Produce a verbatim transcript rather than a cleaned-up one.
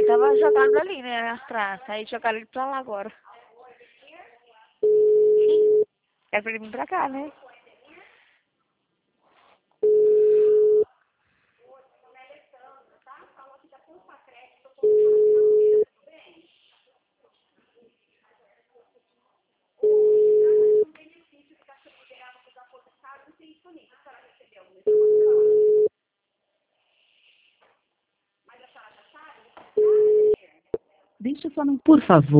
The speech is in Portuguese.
ele tava jogado ali, né, nas praças. Aí jogaram ele pra lá agora. Sim. É pra ele vir pra cá, né? Deixa eu só não... Por favor.